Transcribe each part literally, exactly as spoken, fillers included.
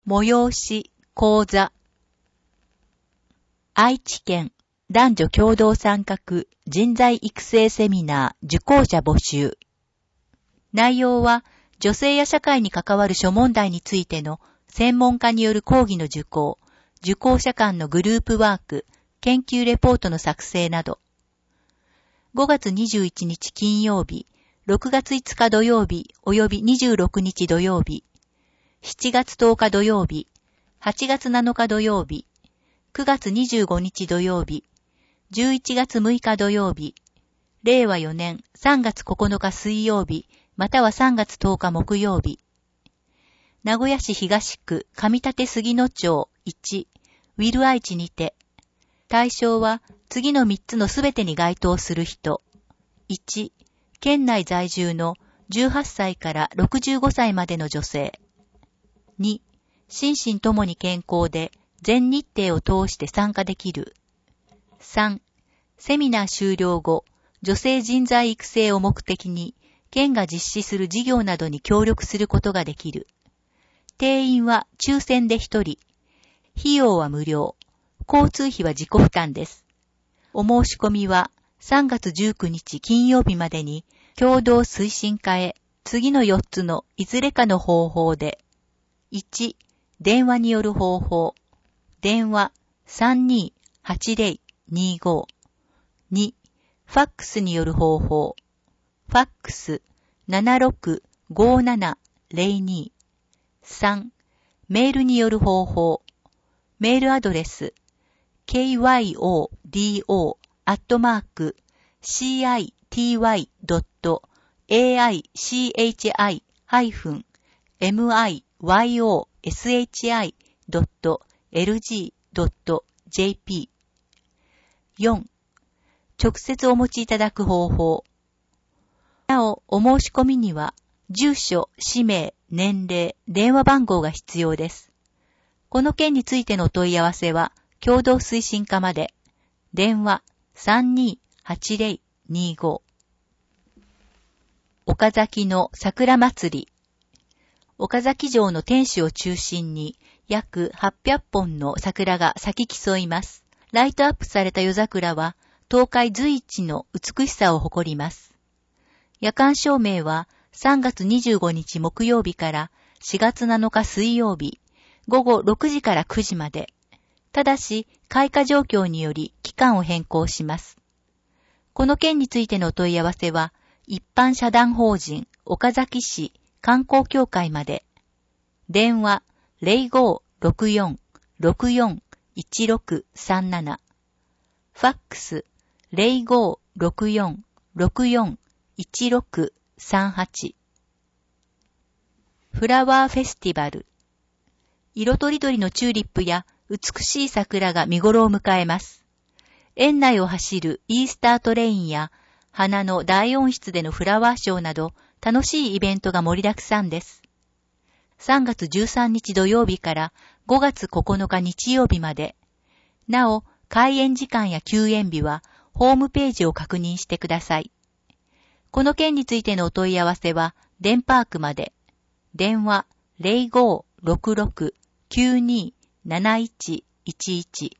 催し、講座。愛知県男女共同参画人材育成セミナー受講者募集。内容は女性や社会に関わる諸問題についての専門家による講義の受講、受講者間のグループワーク、研究レポートの作成など。ごがつにじゅういちにち金曜日、ろくがついつか土曜日及びにじゅうろくにち土曜日、しちがつとおか土曜日、はちがつなのか土曜日、くがつにじゅうごにち土曜日、じゅういちがつむいか土曜日、れいわよねんさんがつここのか水曜日、またはさんがつとおか木曜日。名古屋市東区上立杉野町いち、ウィル愛知にて。対象は次のみっつのすべてに該当する人。いち、県内在住のじゅうはっさいからろくじゅうごさいまでの女性。に、心身ともに健康で全日程を通して参加できる。さん、セミナー終了後、女性人材育成を目的に、県が実施する事業などに協力することができる。定員は抽選でひとり。費用は無料。交通費は自己負担です。お申し込みはさんがつじゅうくにち金曜日までに、共同推進課へ次のよっつのいずれかの方法で。いち、電話による方法。電話 さんにーはちぜろにーご。に、ファックスによる方法。ファックス ななろくごーななぜろに。さん、メールによる方法。メールアドレス ケーワイオーディーオー アットマーク シーアイティーワイ ドット エーアイシーエイチアイ ハイフン エムアイワイオーエスエイチアイ ドット エルジー ドット ジェーピー。よん、直接お持ちいただく方法。なお、お申し込みには、住所、氏名、年齢、電話番号が必要です。この件についてのお問い合わせは、共同推進課まで。電話 さんにーはちぜろにーご。岡崎の桜祭り。岡崎城の天守を中心に、約はっぴゃっぽんの桜が咲き競います。ライトアップされた夜桜は、東海随一の美しさを誇ります。夜間照明はさんがつにじゅうごにち木曜日からしがつなのか水曜日、ごごろくじからくじまで。ただし、開花状況により期間を変更します。この件についてのお問い合わせは、一般社団法人岡崎市観光協会まで。電話 ゼロごーろくよん ろくよん いちろくさんなな。ファックス ゼロごーろくよん ろくよん いちろくさんはち。フラワーフェスティバル。色とりどりのチューリップや美しい桜が見頃を迎えます。園内を走るイースタートレインや花の大温室でのフラワーショーなど楽しいイベントが盛りだくさんです。さんがつじゅうさんにち土曜日からごがつここのか日曜日まで。なお、開園時間や休園日はホームページを確認してください。この件についてのお問い合わせはデンパークまで。電話 ゼロごーろくろく きゅうにーなないちいちいち。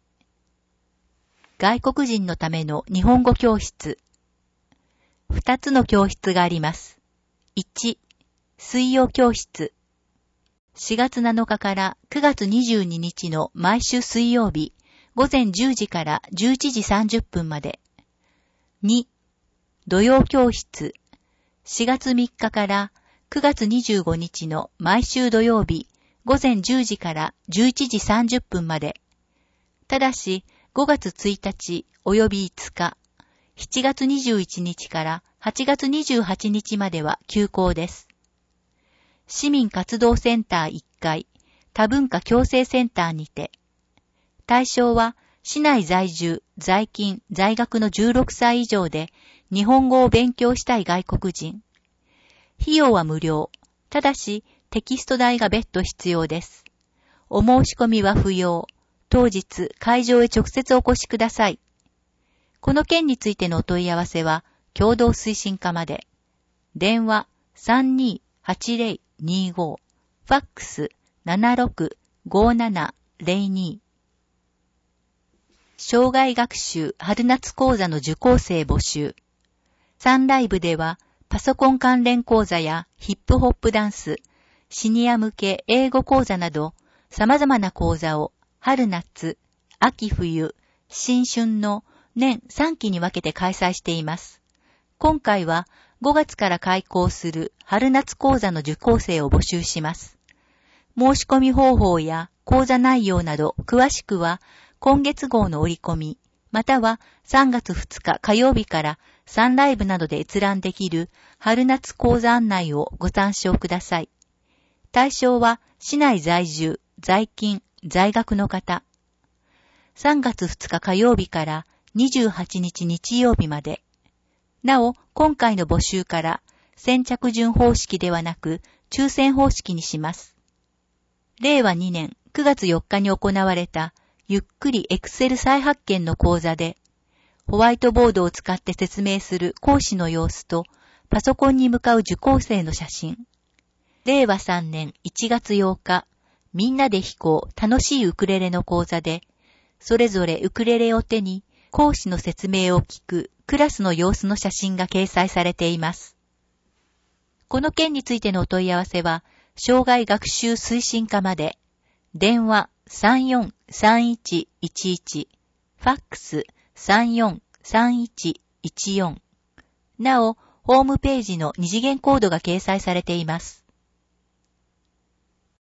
外国人のための日本語教室。二つの教室があります。いち、水曜教室。しがつなのかからくがつにじゅうににちの毎週水曜日、ごぜんじゅうじからじゅういちじさんじゅっぷんまで。に、土曜教室。しがつみっかからくがつにじゅうごにちの毎週土曜日、ごぜんじゅうじからじゅういちじさんじゅっぷんまで。ただし、ごがつついたち及びいつか、しちがつにじゅういちにちからはちがつにじゅうはちにちまでは休校です。市民活動センターいっかい、多文化共生センターにて。対象は、市内在住、在勤、在学のじゅうろくさい以上で、日本語を勉強したい外国人。費用は無料。ただし、テキスト代が別途必要です。お申し込みは不要。当日、会場へ直接お越しください。この件についてのお問い合わせは、共同推進課まで。電話 さんにーはちぜろにーご。ファックスななろく ごーなな ゼロに。生涯学習春夏講座の受講生募集。サンライブではパソコン関連講座やヒップホップダンス、シニア向け英語講座など様々な講座を春夏、秋冬、新春の年さんきに分けて開催しています。今回はごがつから開講する春夏講座の受講生を募集します。申し込み方法や講座内容など詳しくは今月号の折り込み、またはさんがつふつか火曜日からサンライブなどで閲覧できる春夏講座案内をご参照ください。対象は市内在住、在勤、在学の方。さんがつふつか火曜日からにじゅうはちにち日曜日まで。なお、今回の募集から先着順方式ではなく抽選方式にします。れいわにねんくがつよっかに行われたゆっくりエクセル再発見の講座で、ホワイトボードを使って説明する講師の様子とパソコンに向かう受講生の写真。れいわさんねんいちがつようか、みんなで弾こう楽しいウクレレの講座で、それぞれウクレレを手に講師の説明を聞くクラスの様子の写真が掲載されています。この件についてのお問い合わせは、生涯学習推進課まで、電話 さんよんさんいちいちいち、ファックス さんよんさんいちいちよん。なお、ホームページの二次元コードが掲載されています。